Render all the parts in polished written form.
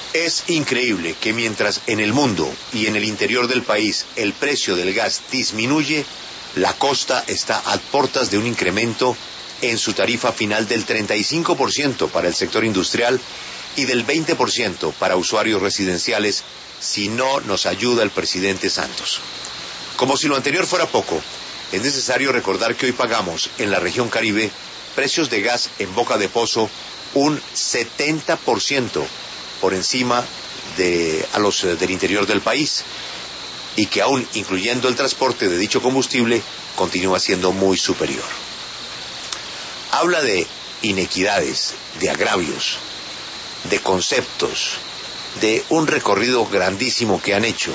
Es increíble que mientras en el mundo y en el interior del país el precio del gas disminuye, la costa está a puertas de un incremento en su tarifa final del 35% para el sector industrial y del 20% para usuarios residenciales si no nos ayuda el presidente Santos. Como si lo anterior fuera poco, es necesario recordar que hoy pagamos en la región Caribe precios de gas en boca de pozo un 70% por encima a los del interior del país y que aún incluyendo el transporte de dicho combustible continúa siendo muy superior. Habla de inequidades, de agravios, de conceptos, de un recorrido grandísimo que han hecho.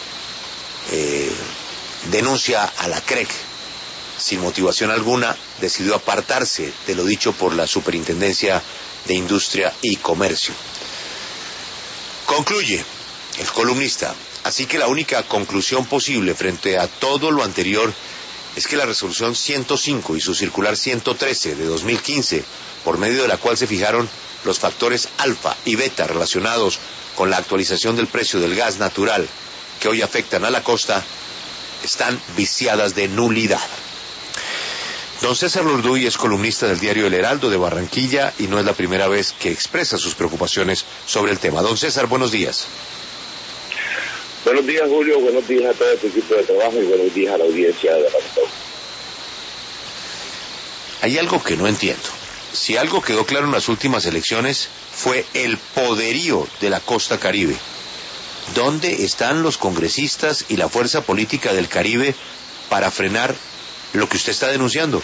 Denuncia a la CREC, sin motivación alguna, decidió apartarse de lo dicho por la Superintendencia de Industria y Comercio. Concluye el columnista, así que la única conclusión posible frente a todo lo anterior es que la resolución 105 y su circular 113 de 2015, por medio de la cual se fijaron los factores alfa y beta relacionados con la actualización del precio del gas natural que hoy afectan a la costa, están viciadas de nulidad. Don César Lorduy es columnista del diario El Heraldo de Barranquilla y no es la primera vez que expresa sus preocupaciones sobre el tema. Don César, buenos días. Buenos días, Julio, buenos días a todo tu equipo de trabajo y buenos días a la audiencia de la radio. Hay algo que no entiendo. Si algo quedó claro en las últimas elecciones fue el poderío de la costa Caribe. ¿Dónde están los congresistas y la fuerza política del Caribe para frenar lo que usted está denunciando?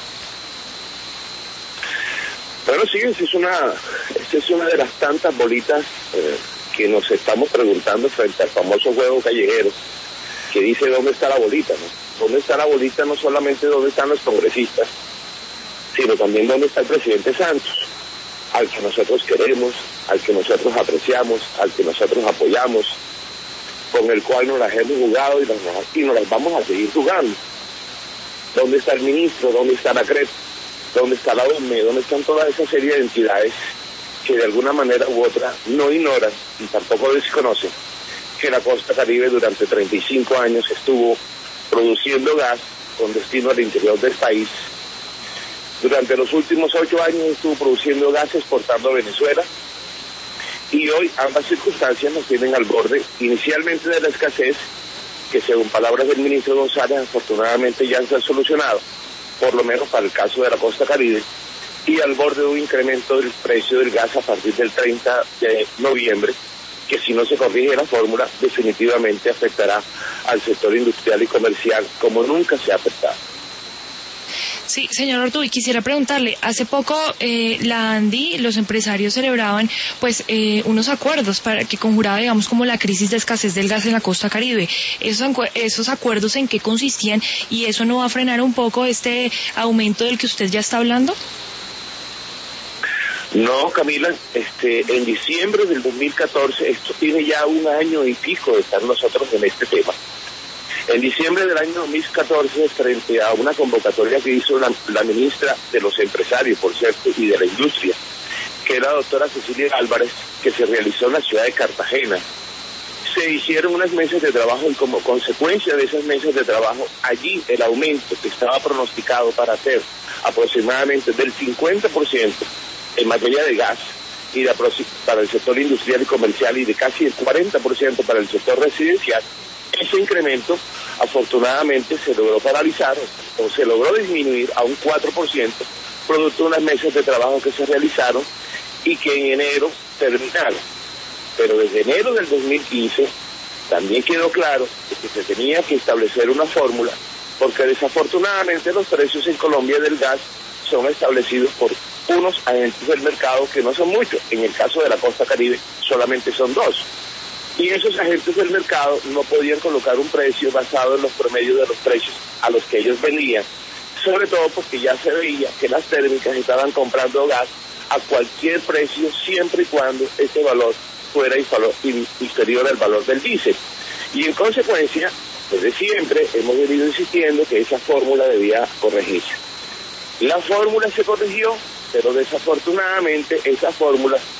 Bueno, sí, esta es una de las tantas bolitas que nos estamos preguntando frente al famoso juego callejero que dice dónde está la bolita, ¿no? ¿Dónde está la bolita? No solamente dónde están los congresistas, sino también dónde está el presidente Santos, al que nosotros queremos, al que nosotros apreciamos, al que nosotros apoyamos, con el cual nos las hemos jugado y nos las vamos a seguir jugando. ¿Dónde está el ministro? ¿Dónde está la CREP? ¿Dónde está la OME? ¿Dónde están toda esa serie de entidades que de alguna manera u otra no ignoran y tampoco desconocen que la costa Caribe durante 35 años estuvo produciendo gas con destino al interior del país? Durante los últimos 8 años estuvo produciendo gas exportando a Venezuela y hoy ambas circunstancias nos tienen al borde inicialmente de la escasez, que según palabras del ministro González afortunadamente ya se han solucionado, por lo menos para el caso de la costa Caribe, y al borde de un incremento del precio del gas a partir del 30 de noviembre, que si no se corrige la fórmula definitivamente afectará al sector industrial y comercial como nunca se ha afectado. Sí, señor Lorduy, quisiera preguntarle, hace poco la ANDI, los empresarios celebraban unos acuerdos para que conjuraba, digamos, como la crisis de escasez del gas en la costa Caribe. ¿Esos acuerdos en qué consistían y eso no va a frenar un poco este aumento del que usted ya está hablando? No, Camila, en diciembre del 2014, esto tiene ya 1 año y pico de estar nosotros en este tema. En diciembre del año 2014, frente a una convocatoria que hizo la ministra de los empresarios, por cierto, y de la industria, que era la doctora Cecilia Álvarez, que se realizó en la ciudad de Cartagena, se hicieron unas mesas de trabajo y como consecuencia de esas mesas de trabajo, allí el aumento que estaba pronosticado para hacer aproximadamente del 50% en materia de gas y para el sector industrial y comercial y de casi el 40% para el sector residencial, ese incremento afortunadamente se logró paralizar o se logró disminuir a un 4%, producto de unas mesas de trabajo que se realizaron y que en enero terminaron. Pero desde enero del 2015 también quedó claro que se tenía que establecer una fórmula, porque desafortunadamente los precios en Colombia del gas son establecidos por unos agentes del mercado que no son muchos. En el caso de la costa Caribe solamente son 2. Y esos agentes del mercado no podían colocar un precio basado en los promedios de los precios a los que ellos vendían, sobre todo porque ya se veía que las térmicas estaban comprando gas a cualquier precio siempre y cuando ese valor fuera inferior al valor del diésel. Y en consecuencia, desde siempre hemos venido insistiendo que esa fórmula debía corregirse. La fórmula se corrigió, pero desafortunadamente esa fórmula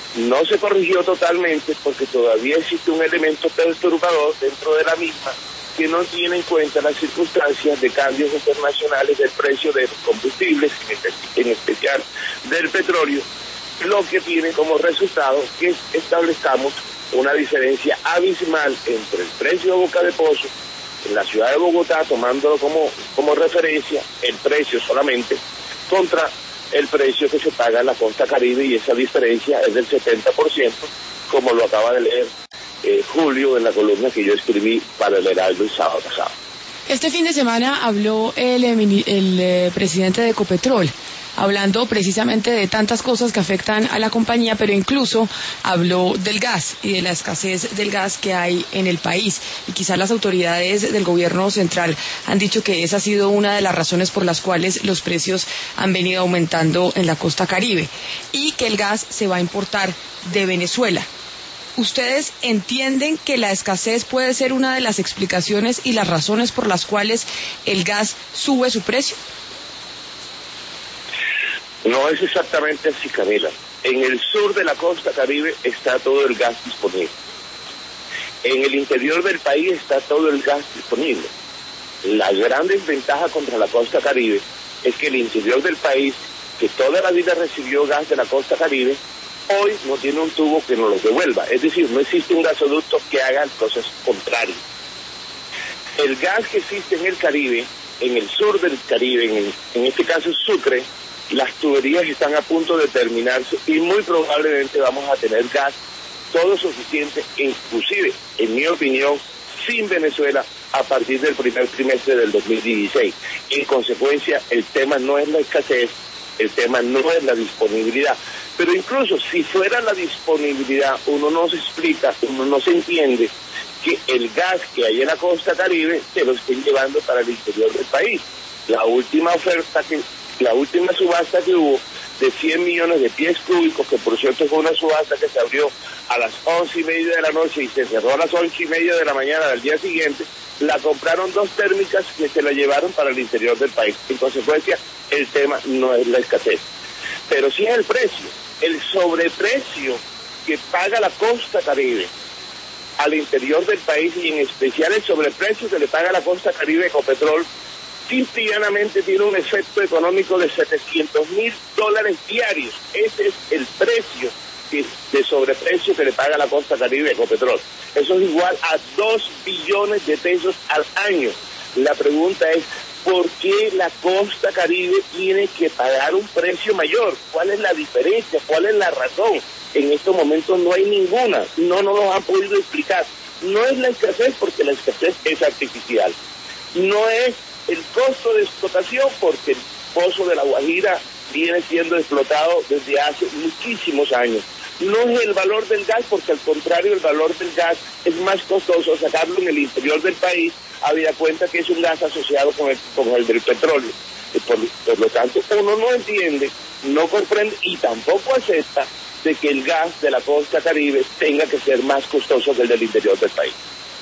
No se corrigió totalmente porque todavía existe un elemento perturbador dentro de la misma que no tiene en cuenta las circunstancias de cambios internacionales del precio de los combustibles, en especial del petróleo, lo que tiene como resultado que establezcamos una diferencia abismal entre el precio de Boca de Pozo en la ciudad de Bogotá, tomándolo como referencia, el precio solamente, contra el precio que se paga en la costa Caribe, y esa diferencia es del 70%, como lo acaba de leer Julio en la columna que yo escribí para el Heraldo el sábado pasado. Este fin de semana habló el presidente de Ecopetrol, hablando precisamente de tantas cosas que afectan a la compañía, pero incluso habló del gas y de la escasez del gas que hay en el país. Y quizás las autoridades del gobierno central han dicho que esa ha sido una de las razones por las cuales los precios han venido aumentando en la costa Caribe, y que el gas se va a importar de Venezuela. ¿Ustedes entienden que la escasez puede ser una de las explicaciones y las razones por las cuales el gas sube su precio? No es exactamente así, Camila. En el sur de la costa Caribe está todo el gas disponible. En el interior del país está todo el gas disponible. La gran desventaja contra la costa Caribe es que el interior del país, que toda la vida recibió gas de la costa Caribe, hoy no tiene un tubo que nos lo devuelva. Es decir, no existe un gasoducto que haga el proceso contrario. El gas que existe en el Caribe, en el sur del Caribe, en este caso Sucre, las tuberías están a punto de terminarse y muy probablemente vamos a tener gas todo suficiente, inclusive, en mi opinión, sin Venezuela a partir del primer trimestre del 2016. En consecuencia, el tema no es la escasez, el tema no es la disponibilidad. Pero incluso si fuera la disponibilidad, uno no se explica, uno no se entiende que el gas que hay en la costa Caribe se lo estén llevando para el interior del país. La última subasta que hubo de 100 millones de pies cúbicos, que por cierto fue una subasta que se abrió a las 11:30 de la noche y se cerró a las 8:30 de la mañana del día siguiente, la compraron dos térmicas que se la llevaron para el interior del país. En consecuencia, el tema no es la escasez, pero sí es el precio, el sobreprecio que paga la costa Caribe al interior del país, y en especial el sobreprecio que le paga la costa Caribe Ecopetrol, simple y llanamente tiene un efecto económico de $700,000 diarios. Ese es el precio de sobreprecio que le paga la costa Caribe Ecopetrol. Eso es igual a 2 billones de pesos al año. La pregunta es, ¿por qué la costa Caribe tiene que pagar un precio mayor? ¿Cuál es la diferencia? ¿Cuál es la razón? En estos momentos no hay ninguna. No nos lo han podido explicar. No es la escasez, porque la escasez es artificial. No es el costo de explotación, porque el pozo de La Guajira viene siendo explotado desde hace muchísimos años. No es el valor del gas, porque al contrario, el valor del gas es más costoso sacarlo en el interior del país, habida cuenta que es un gas asociado con el del petróleo. Por lo tanto, uno no entiende, no comprende y tampoco acepta de que el gas de la costa Caribe tenga que ser más costoso que el del interior del país.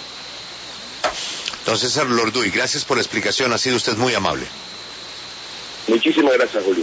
Don César Lorduy, gracias por la explicación, ha sido usted muy amable. Muchísimas gracias, Julio.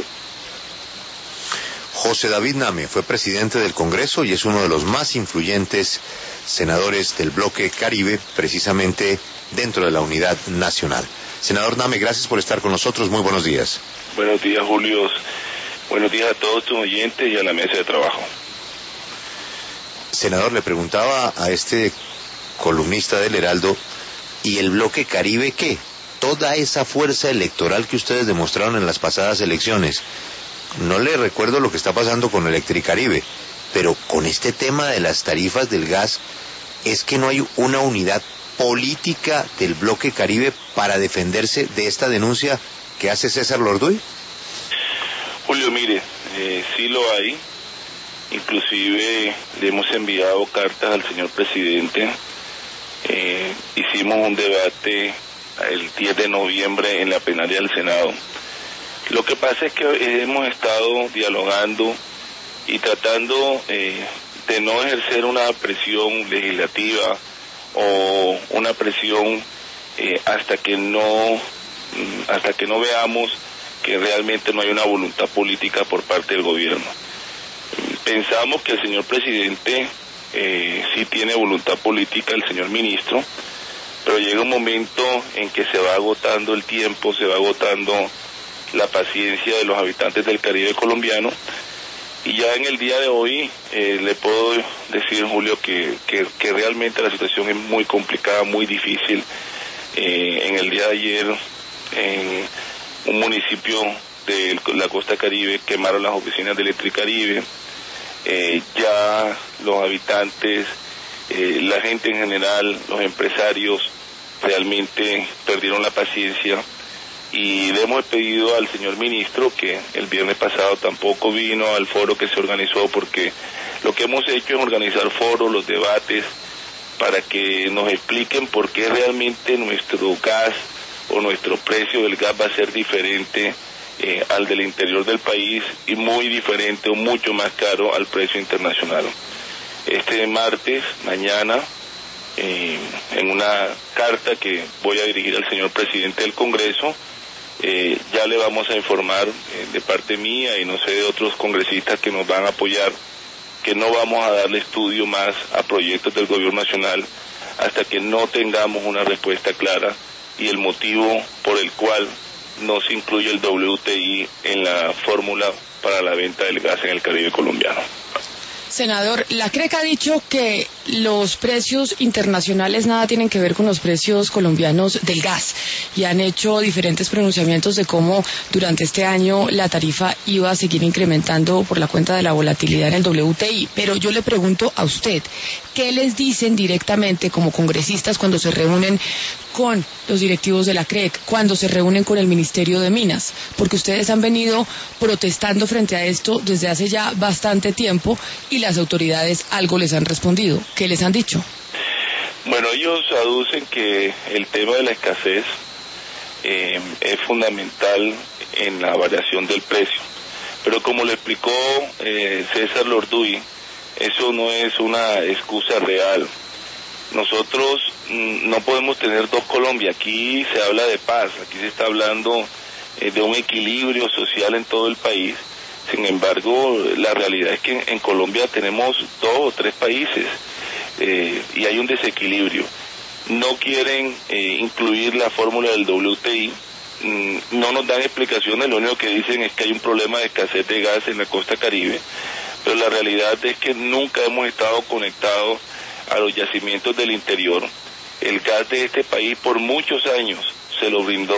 José David Name fue presidente del Congreso y es uno de los más influyentes senadores del bloque Caribe, precisamente dentro de la Unidad Nacional. Senador Name, gracias por estar con nosotros, muy buenos días. Buenos días, Julio. Buenos días a todos tus oyentes y a la mesa de trabajo. Senador, le preguntaba a este columnista del Heraldo, ¿y el bloque Caribe qué? Toda esa fuerza electoral que ustedes demostraron en las pasadas elecciones. No le recuerdo lo que está pasando con Electricaribe, pero con este tema de las tarifas del gas, ¿es que no hay una unidad política del bloque Caribe para defenderse de esta denuncia que hace César Lorduy? Julio, mire, sí lo hay. Inclusive le hemos enviado cartas al señor presidente. Hicimos un debate el 10 de noviembre en la plenaria del Senado. Lo que pasa es que hemos estado dialogando y tratando de no ejercer una presión legislativa o una presión hasta que no veamos que realmente no hay una voluntad política por parte del gobierno. Pensamos que el señor presidente sí tiene voluntad política, el señor ministro, pero llega un momento en que se va agotando el tiempo, se va agotando la paciencia de los habitantes del Caribe colombiano, y ya en el día de hoy le puedo decir, Julio, que realmente la situación es muy complicada, muy difícil. En el día de ayer, en un municipio de la costa Caribe, quemaron las oficinas de Electricaribe. Ya los habitantes, la gente en general, los empresarios realmente perdieron la paciencia, y le hemos pedido al señor ministro, que el viernes pasado tampoco vino al foro que se organizó, porque lo que hemos hecho es organizar foros, los debates, para que nos expliquen por qué realmente nuestro gas o nuestro precio del gas va a ser diferente al del interior del país, y muy diferente o mucho más caro al precio internacional. Este martes, mañana, en una carta que voy a dirigir al señor presidente del Congreso, ya le vamos a informar de parte mía y no sé de otros congresistas que nos van a apoyar, que no vamos a darle estudio más a proyectos del gobierno nacional hasta que no tengamos una respuesta clara y el motivo por el cual no se incluye el WTI en la fórmula para la venta del gas en el Caribe colombiano. Senador, la CREC ha dicho que los precios internacionales nada tienen que ver con los precios colombianos del gas, y han hecho diferentes pronunciamientos de cómo durante este año la tarifa iba a seguir incrementando por la cuenta de la volatilidad en el WTI. Pero yo le pregunto a usted, ¿qué les dicen directamente como congresistas cuando se reúnen con los directivos de la CREC, cuando se reúnen con el Ministerio de Minas? Porque ustedes han venido protestando frente a esto desde hace ya bastante tiempo, y las autoridades algo les han respondido. ¿Qué les han dicho? Bueno, ellos aducen que el tema de la escasez es fundamental en la variación del precio, pero como le explicó César Lorduy, eso no es una excusa real. Nosotros no podemos tener dos Colombia. Aquí se habla de paz, aquí se está hablando de un equilibrio social en todo el país. Sin embargo, la realidad es que en Colombia tenemos 2 o 3 países y hay un desequilibrio. No quieren incluir la fórmula del WTI, no nos dan explicaciones, lo único que dicen es que hay un problema de escasez de gas en la costa Caribe, pero la realidad es que nunca hemos estado conectados a los yacimientos del interior. El gas de este país por muchos años se lo brindó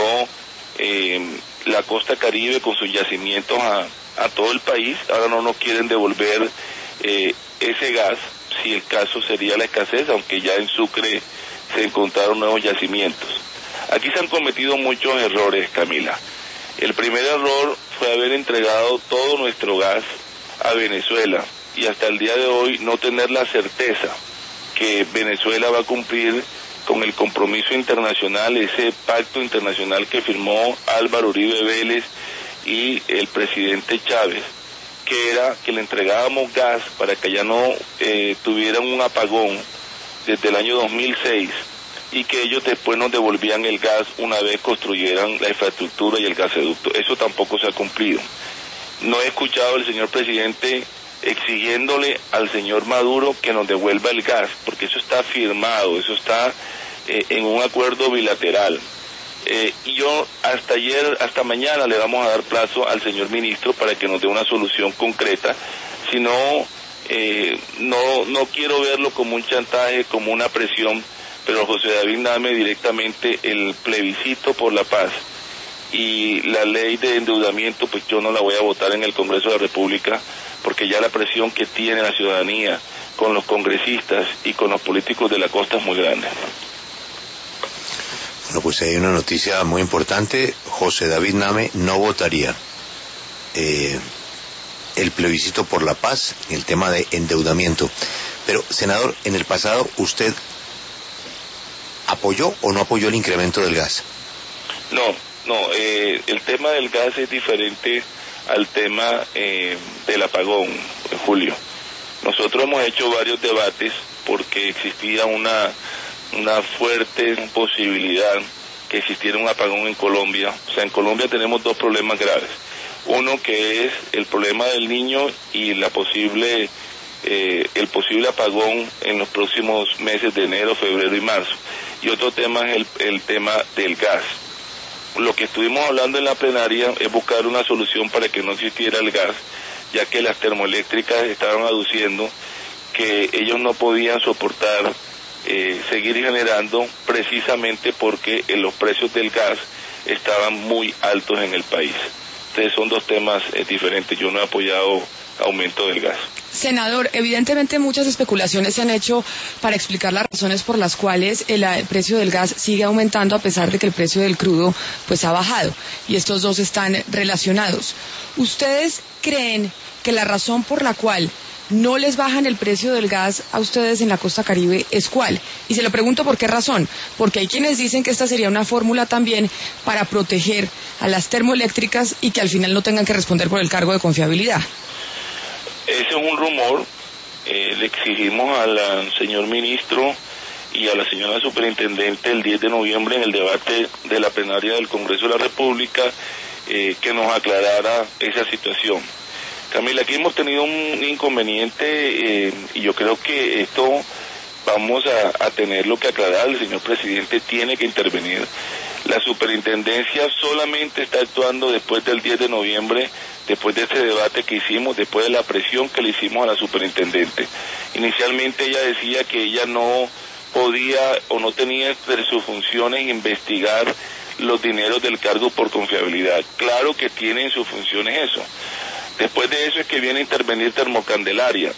la costa Caribe con sus yacimientos a todo el país. Ahora no nos quieren devolver ese gas, si el caso sería la escasez, aunque ya en Sucre se encontraron nuevos yacimientos. Aquí se han cometido muchos errores, Camila. El primer error fue haber entregado todo nuestro gas a Venezuela y hasta el día de hoy no tener la certeza que Venezuela va a cumplir con el compromiso internacional, ese pacto internacional que firmó Álvaro Uribe Vélez y el presidente Chávez, que era que le entregábamos gas para que ya no tuvieran un apagón desde el año 2006 y que ellos después nos devolvían el gas una vez construyeran la infraestructura y el gasoducto. Eso tampoco se ha cumplido. No he escuchado al señor presidente exigiéndole al señor Maduro que nos devuelva el gas, porque eso está firmado, eso está en un acuerdo bilateral. Y yo hasta mañana le vamos a dar plazo al señor ministro para que nos dé una solución concreta. Si no, no quiero verlo como un chantaje, como una presión, pero José David Name directamente el plebiscito por la paz y la ley de endeudamiento, pues yo no la voy a votar en el Congreso de la República, porque ya la presión que tiene la ciudadanía con los congresistas y con los políticos de la costa es muy grande. Bueno, pues hay una noticia muy importante. José David Name no votaría el plebiscito por la paz, el tema de endeudamiento. Pero, senador, en el pasado, ¿usted apoyó o no apoyó el incremento del gas? No, el tema del gas es diferente al tema del apagón, Julio. Nosotros hemos hecho varios debates porque existía una fuerte posibilidad que existiera un apagón en Colombia. O sea, en Colombia tenemos 2 problemas graves. Uno que es el problema del niño y el posible apagón en los próximos meses de enero, febrero y marzo. Y otro tema es el tema del gas. Lo que estuvimos hablando en la plenaria es buscar una solución para que no existiera el gas, ya que las termoeléctricas estaban aduciendo que ellos no podían soportar seguir generando, precisamente porque los precios del gas estaban muy altos en el país. Entonces son dos temas diferentes. Yo no he apoyado aumento del gas. Senador, evidentemente muchas especulaciones se han hecho para explicar las razones por las cuales el precio del gas sigue aumentando a pesar de que el precio del crudo pues ha bajado, y estos dos están relacionados. ¿Ustedes creen que la razón por la cual no les bajan el precio del gas a ustedes en la costa Caribe es cuál? Y se lo pregunto por qué razón, porque hay quienes dicen que esta sería una fórmula también para proteger a las termoeléctricas y que al final no tengan que responder por el cargo de confiabilidad. Ese es un rumor. Le exigimos al señor ministro y a la señora superintendente el 10 de noviembre en el debate de la plenaria del Congreso de la República que nos aclarara esa situación. Camila, aquí hemos tenido un inconveniente y yo creo que esto vamos a tenerlo que aclarar. El señor presidente tiene que intervenir. La superintendencia solamente está actuando después del 10 de noviembre, después de este debate que hicimos, después de la presión que le hicimos a la superintendente. Inicialmente ella decía que ella no podía o no tenía entre sus funciones investigar los dineros del cargo por confiabilidad. Claro que tiene en sus funciones eso. Después de eso es que viene a intervenir Termocandelaria.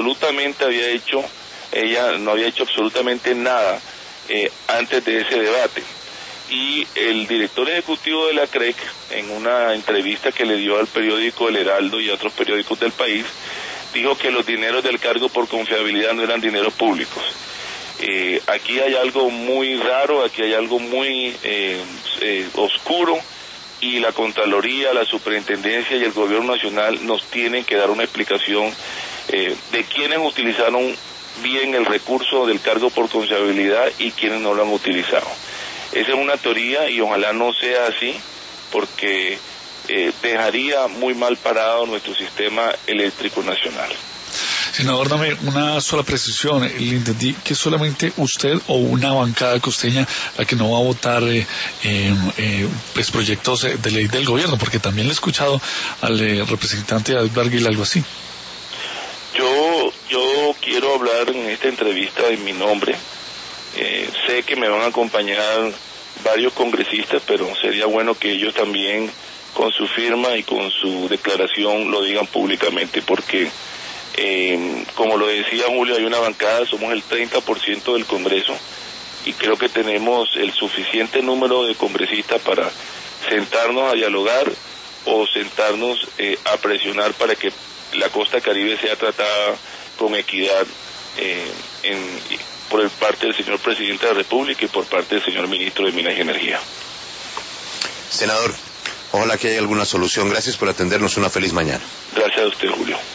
Ella no había hecho absolutamente nada antes de ese debate. Y el director ejecutivo de la CREC, en una entrevista que le dio al periódico El Heraldo y a otros periódicos del país, dijo que los dineros del cargo por confiabilidad no eran dineros públicos. Aquí hay algo muy raro, aquí hay algo muy oscuro, y la Contraloría, la Superintendencia y el Gobierno Nacional nos tienen que dar una explicación de quiénes utilizaron bien el recurso del cargo por confiabilidad y quiénes no lo han utilizado. Esa es una teoría y ojalá no sea así, porque dejaría muy mal parado nuestro sistema eléctrico nacional. Senador, dame una sola precisión. Le entendí que solamente usted o una bancada costeña la que no va a votar pues proyectos de ley del gobierno, porque también le he escuchado al representante David Barguil algo así. Yo quiero hablar en esta entrevista en mi nombre. Sé que me van a acompañar varios congresistas, pero sería bueno que ellos también con su firma y con su declaración lo digan públicamente, porque como lo decía Julio, hay una bancada, somos el 30% del Congreso y creo que tenemos el suficiente número de congresistas para sentarnos a dialogar o sentarnos a presionar para que la costa Caribe sea tratada con equidad por parte del señor presidente de la República y por parte del señor ministro de Minas y Energía. Senador, ojalá que haya alguna solución. Gracias por atendernos. Una feliz mañana. Gracias a usted, Julio.